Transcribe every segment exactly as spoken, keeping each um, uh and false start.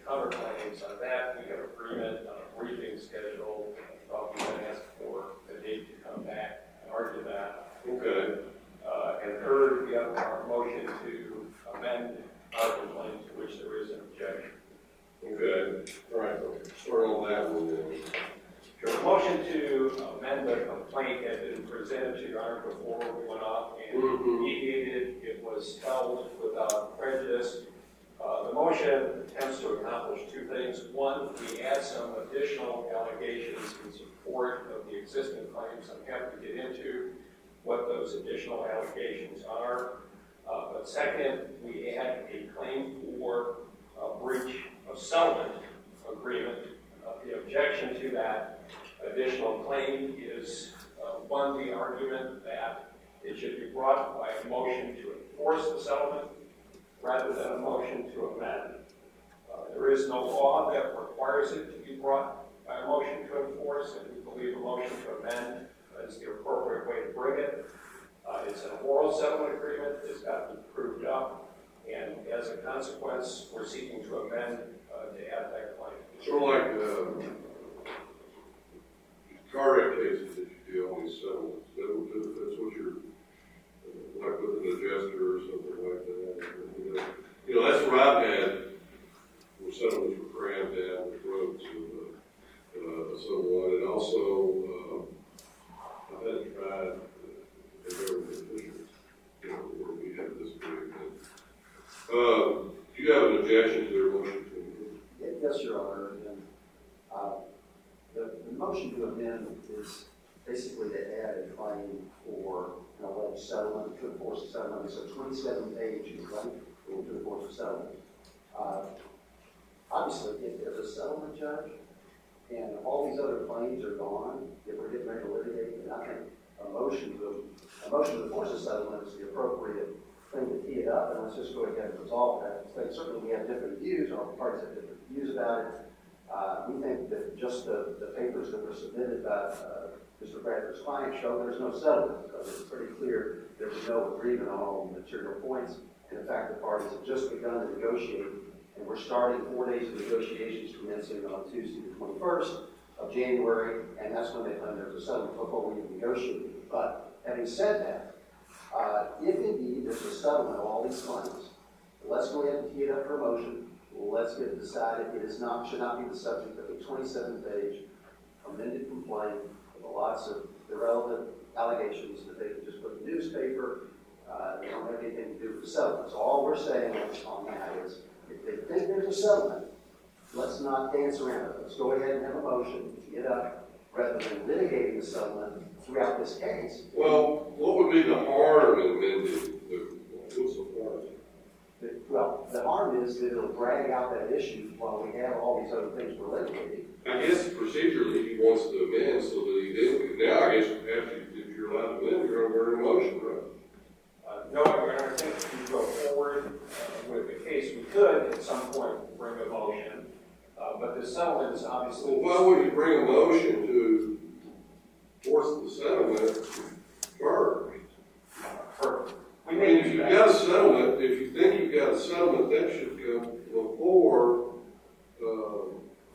counterclaims on that. We have agreement on a briefing schedule. Uh, we can ask for a date to come back and argue that. Okay. Uh, and third, we have our motion to amend our complaint to which there is an objection. Okay. All right. Start on that one then. Your motion to amend the complaint had been presented to your Honor before we went off and mm-hmm. mediated. It was held without prejudice. Uh, the motion attempts to accomplish two things. One, we add some additional allegations in support of the existing claims. I'm happy to get into what those additional allegations are. Uh, but second, we add a claim for a breach of settlement agreement. Uh, the objection to that additional claim is, uh, one, the argument that it should be brought by a motion to enforce the settlement rather than a motion to amend. Uh, there is no law that requires it to be brought by a motion to enforce, and we believe a motion to amend is the appropriate way to bring it. Uh, it's an oral settlement agreement. It's got to be proved up, and as a consequence, we're seeking to amend uh, to add that claim. Sort of like the cardiac cases that you do on these settlements. That, that's what you're, uh, like with an adjuster or something like that. You know, you know that's what I've had where settlements were crammed down the throats of uh, uh, someone. And also, uh, I've had to try uh, a government officials, you know, where we have this agreement. Uh, do you have an objection to their motion? Yes, Your Honor. And, uh, the, the motion to amend is basically to add a claim for an alleged settlement, to enforce a settlement. It's a twenty-seven page claim to enforce a settlement. Uh, obviously, if there's a settlement, Judge, and all these other claims are gone, if we're getting ready to litigate, then I think a motion to a motion to enforce a settlement is the appropriate thing to tee it up, and let's just go ahead and resolve that. So certainly, we have different views, or parties have different views about it. Uh, we think that just the, the papers that were submitted by uh, Mister Bradford's client show there's no settlement, because it's pretty clear there's no agreement on all the material points. And in fact, the parties have just begun to negotiate, and we're starting four days of negotiations commencing on Tuesday the twenty-first of January, and that's when they plan there's a settlement before we even negotiate. But having said that, uh, if indeed there's a settlement of all these claims, let's go ahead and tee it up for a motion. Let's get it decided. It is not, should not be the subject of a twenty-seven page amended complaint with lots of irrelevant allegations that they can just put in the newspaper. Uh, they don't have anything to do with the settlement. So all we're saying on that is, if they think there's a settlement, let's not dance around it. Let's go ahead and have a motion to get up rather than litigating the settlement throughout this case. Well, what would be the harm in amending the, what's the harm? Well, the harm is that it'll drag out that issue while we have all these other things we're litigating. I guess procedurally he wants to amend so that he didn't. Now I guess after if you're allowed to amend, you're going to bring a motion, right? Uh, no, I think if we go forward uh, with the case, we could at some point bring a motion, uh, but the settlement is obviously. Well, why would you bring a motion to force the settlement first? Uh, for, we I may mean, if do you've that. got a settlement, if you think you've got a settlement, that should come before uh,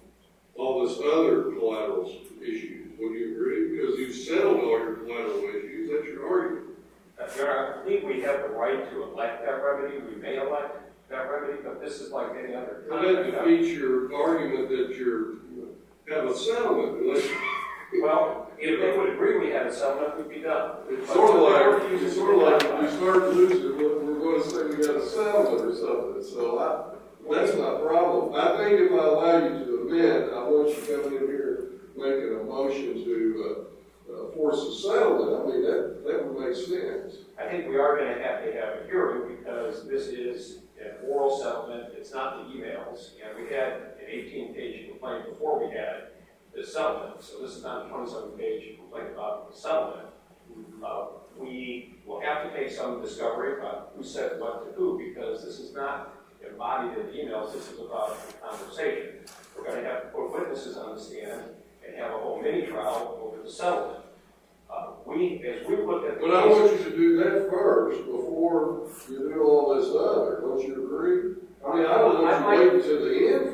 all this other collateral issues. Would you agree? Because you've settled all your collateral issues. That's your argument. Uh, Your Honor, I believe we have the right to elect that remedy. We may elect that remedy, but this is like any other. Well, that defeats your argument that you have a settlement. Unless, well, if they would agree we had a settlement, we'd be done. it's but sort of like it's sort of like if we start losing, we're going to say we got a settlement or something. So I, that's my problem. I think if I allow you to amend, I want you coming in here making a motion to uh, uh, force a settlement. I mean, that, that would make sense. I think we are going to have to have a hearing because this is an oral settlement. It's not the emails. And we had an eighteen page complaint before we had the settlement. So this is not a twenty-seven page complaint about the settlement. Uh, we will have to take some discovery about who said what to who, because this is not embodied in the emails. This is about a conversation. We're going to have to put witnesses on the stand and have a whole mini trial over the settlement. Uh, we, as we look at the But I want you to do that first before you do all this other. Don't you agree? I mean, I don't want you to wait until the end for that.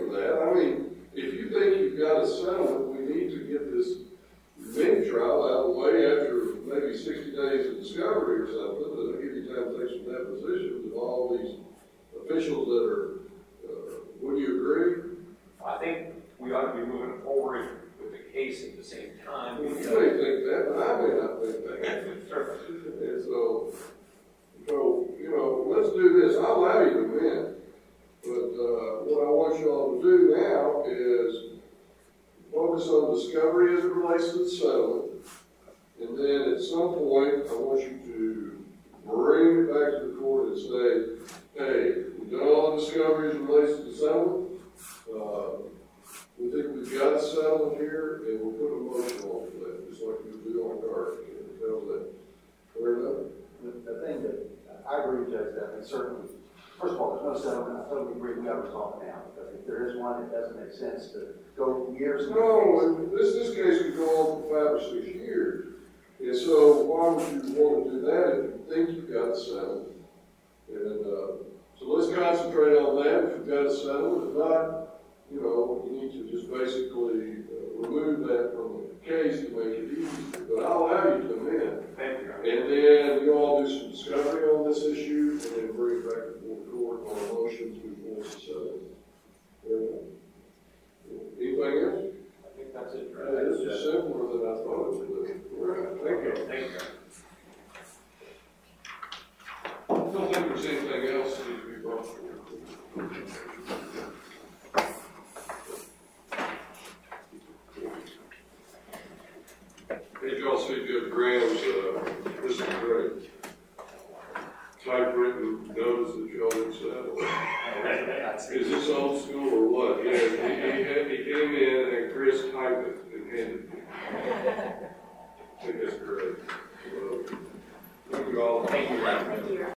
I mean, if you think you've got a settlement, we need to get this mini trial out of the way after maybe sixty days of discovery or something, that'll give you time to take some depositions of all these officials that are, uh, would you agree? I think we ought to be moving forward with the case at the same time. You may think that, but I may not think that. Certainly. And so, so, you know, let's do this. I'll allow you to win. But, uh, what I want y'all to do now is focus on discovery as it relates to the settlement. And then at some point, I want you to bring it back to the court and say, hey, we've done all the discovery as it relates to the settlement. Uh, we think we've got a settlement here, and we'll put a motion on for that, just like we do on card. How's that? Fair enough? The, the thing that, I agree with Judge Duffy, certainly, first of all, there's no settlement, I totally agree, we gotta resolve it now, because if there is one, it doesn't make sense to go years. and No, and this, this case could go on for five or six years. And so why would you want to do that if you think you've got a settlement? And, uh, so let's concentrate on that. If you've got a settlement, if not, you know, you need to just basically uh, remove that from the case to make it easier. But I'll allow you to amend. Thank you. And then you all do some discovery on this issue, and then bring it back to the court on a motion to enforce the settlement. Anything else? I think that's it. Uh, This is simpler than I thought it would be. All right, thank you. Thank you. I don't think there's anything else that needs to be brought forward. Did y'all see Judge Graham's, uh, this is great, typewritten notice that y'all didn't settle? Is this old school or what? Yeah, he, he, had, he came in and Chris typed it and handed it. I think that's great. Well, thank you all. Thank you. Thank you.